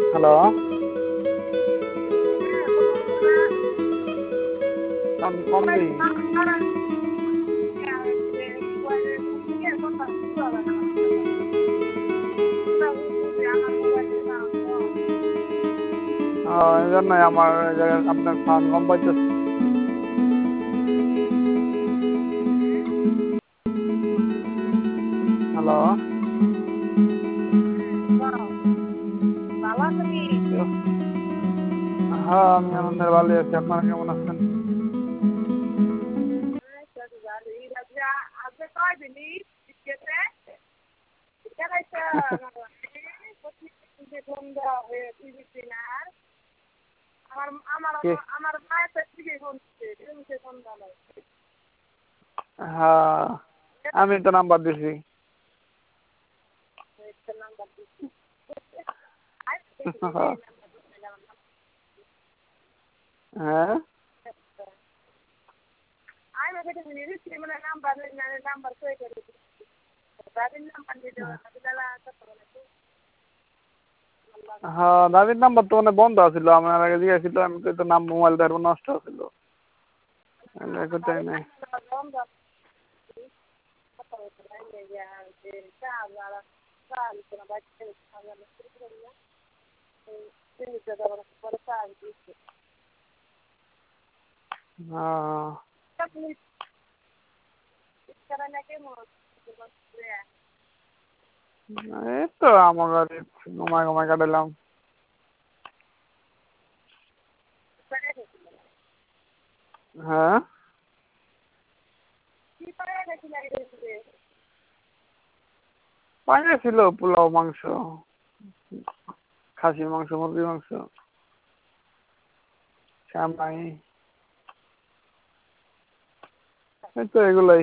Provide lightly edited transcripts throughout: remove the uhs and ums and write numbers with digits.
Hello, কম দিই। এই জন্যই আমার আপনার সাউন্ড কম পাইতেছে। হ্যালো, হ্যাঁ আমি আনন্দের ভালো আছি। আপনারা কেমন আছেন? হ্যাঁ আমি তো নাম্বার দিছি। হ্যাঁ হ্যাঁ দাদির নাম্বার তো মানে বন্ধ আছিল। আমার আগে দিয়েছিল, আমি তো নাম মোবাইল তার নষ্ট ছিল। নাই এই তো আমার ঘুমায় ঘুমায় কাটালাম। হ্যাঁ পাইলে ছিল পোলাও, মাংস, খাসির মাংস, মুরগির মাংস, শ্যামাই, এই তো এগুলাই।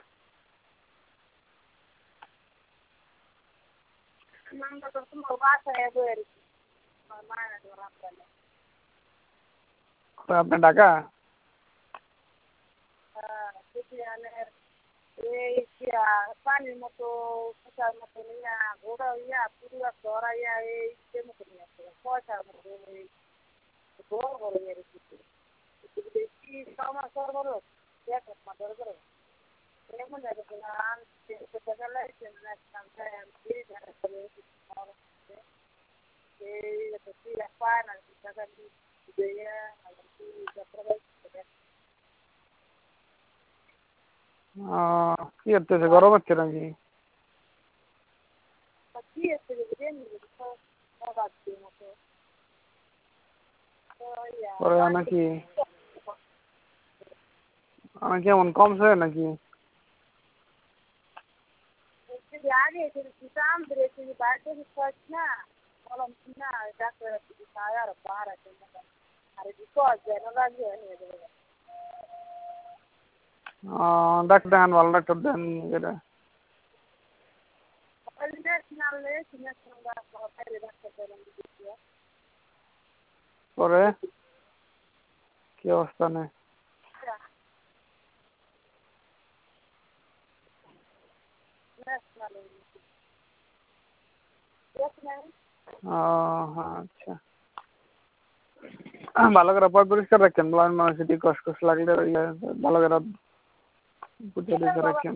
আপনার ঢাকা? কি করতেছে, গরম হচ্ছে নাকি? পরে নাকি আমি কেমন কমছে নাকি? ডাক্তার দেখান, ভালো ডাক্তার দেন এটা। পরে কি অবস্থা নেই? আচ্ছা, ভালো করে পরিষ্কার রাখেন। ব্লাড মানুষ কষ্ট কষ্ট লাগলে ভালো করে পুঁতে দিতে রাখেন।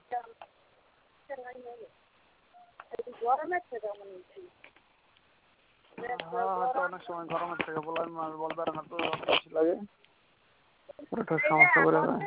অনেক সময় গরমের থেকে ব্লাড মাছ বলতে না তো বেশি লাগে, সমস্যা করে যায়।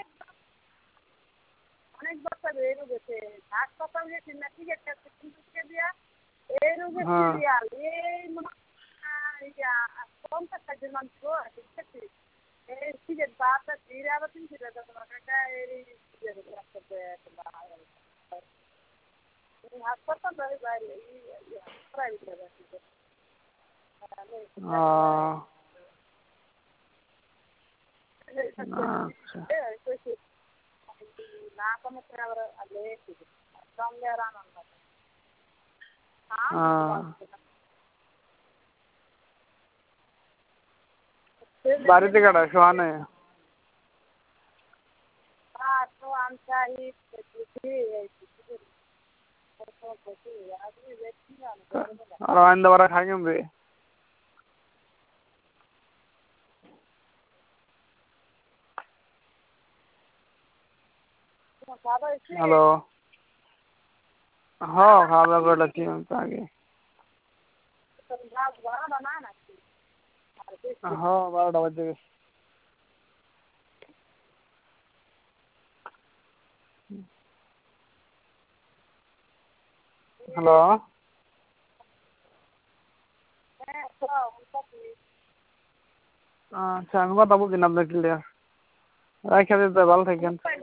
বাড়িতে কাটা শোয়ানে? আর আইন্দা বারা খাই কেমবে? হ্যালো, হ্যাঁ খাওয়া দাওয়া করে যাচ্ছি আমি তো আগে। হ্যাঁ 12টা বাজে গেছে। হ্যালো, আচ্ছা আমি কথা বলছি না আপনার ক্লিয়ার। রাখা দিতে ভালো থাকেন।